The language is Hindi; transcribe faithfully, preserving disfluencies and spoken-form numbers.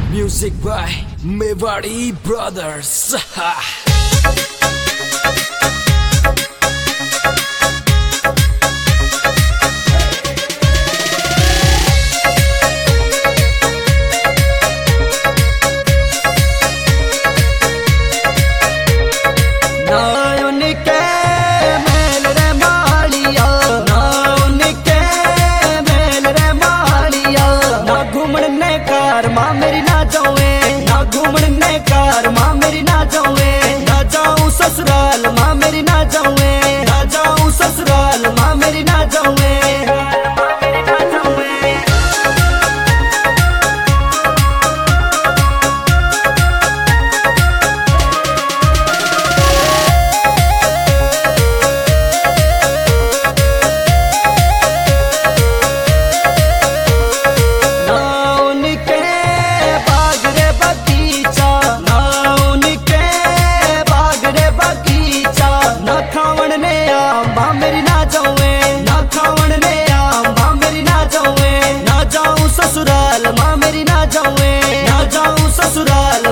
Music by Mewari Brothers. माँ मेरी ना जावे ना घूमने कार माँ मेरी ना जावे ना जाऊँ ससुराल माँ मेरी ना जावे ना जाऊँ ससुराल माँ मेरी ना जावे ससुराल माँ मेरी ना जाऊँ ना जाऊँ ससुराल